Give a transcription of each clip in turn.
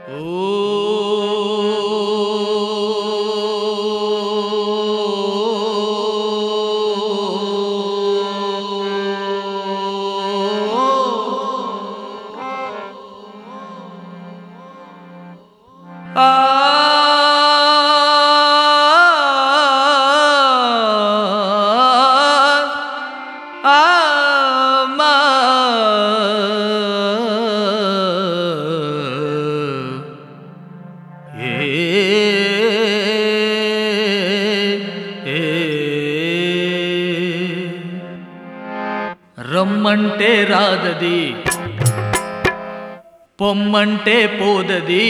రమ్మంటే రాదది, పొమ్మంటే పోదది.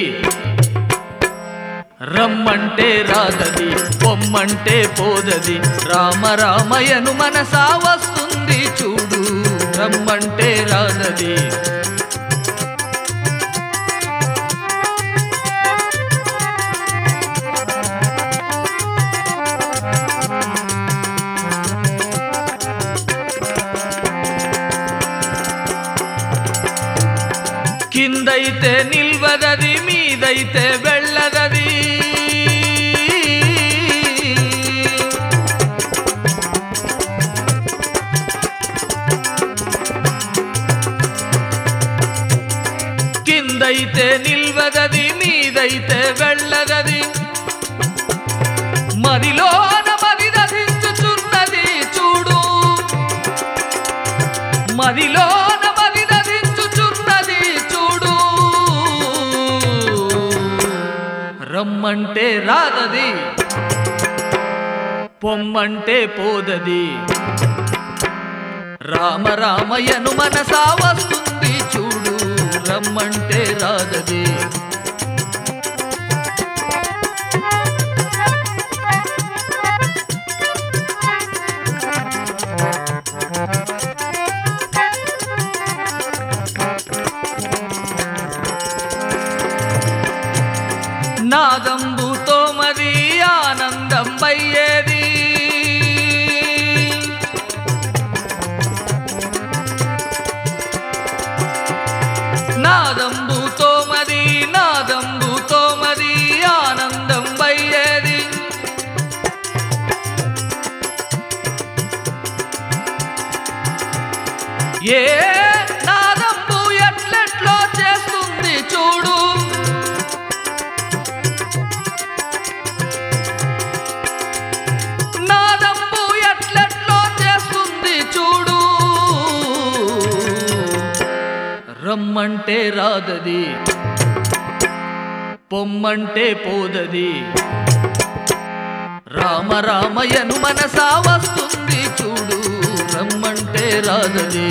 రమ్మంటే రాదది, పొమ్మంటే పోదది. రామ రామయను మనసా వస్తుంది చూడు. రమ్మంటే రాదది, కిందైతే నిల్వదది, మీదైతే వెళ్ళదది. కిందైతే నిల్వదది, మీదైతే వెళ్ళదది. మదిలోన మది దధించుచున్నది చూడు. మదిలోన మది దధించుచున్నది చూడు. రమ్మంటే రాదది, పొమ్మంటే పోదది. రామ రామయను మనసా వస్తుంది చూడు. రమ్మంటే రాదది, నాదంబుతో మది ఆనందం అయ్యేది. నాదంబుతో మది, నాదంబుతో మది ఆనందం అయ్యేది. ఏ నాదంబు ఎట్లెట్లో చేస్తుంది చూడు. నాదంబు ఎట్లెట్లో చేస్తుంది చూడు. రమ్మంటే రాదది, పొమ్మంటే పోదది. రామ రామయను మనసా వస్తుంది చూడు. రమ్మంటే రాదది,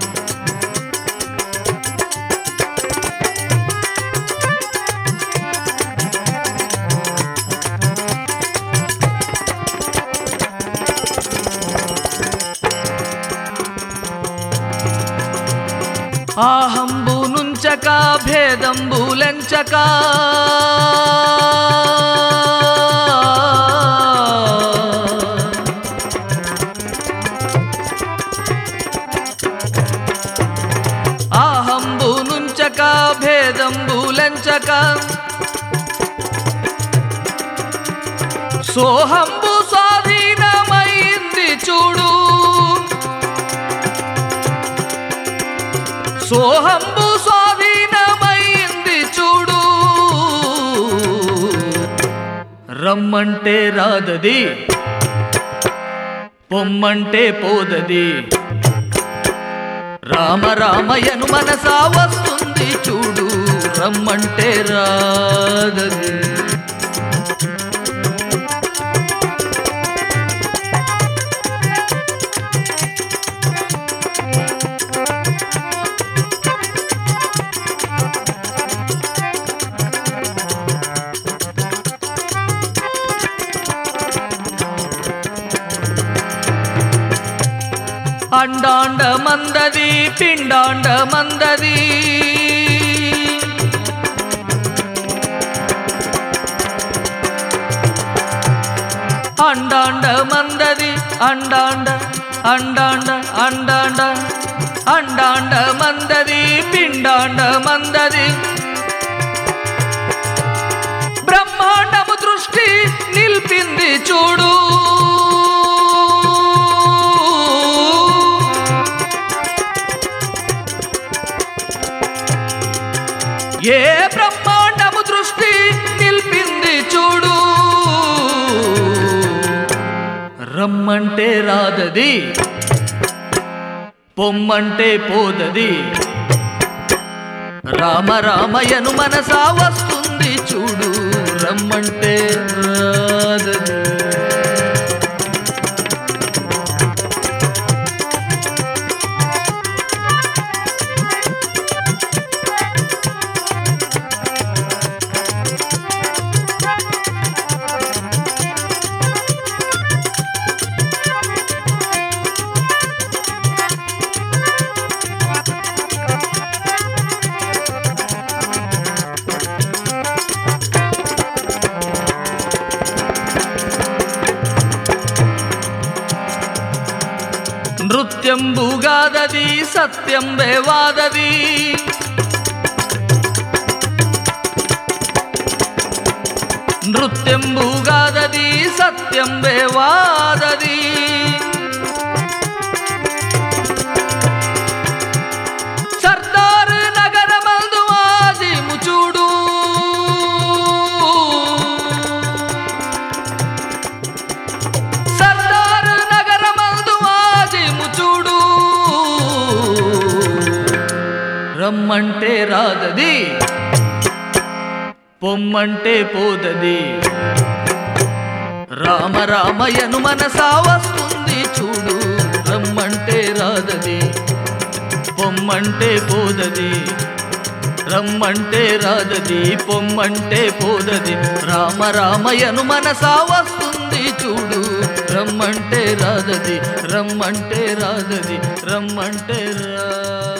ఆహంబు నుంచక భేదంబులెంచక. ఆహంబు నుంచక భేదంబులెంచక. సోహంబు స్వాధీనమైంది చూడు. సోహంబు స్వాధీనమైంది చూడు. రమ్మంటే రాదది, పొమ్మంటే పోదది. రామ రామయను మనసా వస్తుంది చూడు. రమ్మంటే రాదది, అండాండ మందది, పిండాండ మందది. అండాండ మందది, అండాండ అండాండ అండాండ అండాండ మందది, పిండాండ మందది. దృష్టి నిలిపింది చూడు. ఏ బ్రహ్మాండము దృష్టి నిలిపింది చూడు. రమ్మంటే రాదది, పొమ్మంటే పోదది. రామ రామయను మనసా వస్తుంది చూడు. రమ్మంటే రాదది. నృత్యంబుగాదది సత్యంబే వాదది. నృత్యంబుగాదది సత్యంబే వాదది. సర్దార్ నగరమందు ఆదిము చూడు. సర్దార్ నగరమందు ఆదిము చూడు. రమ్మంటే రాదది, పొమ్మంటే పోదది. రామ రామయను మనసా వస్తుంది చూడు. రమ్మంటే రాదది, పొమ్మంటే పోదది. రమ్మంటే రాదది, పొమ్మంటే పోదది. రామ రామయను మనసా వస్తుంది చూడు. రమ్మంటే రాదది, రమ్మంటే రాదది, రమ్మంటే రా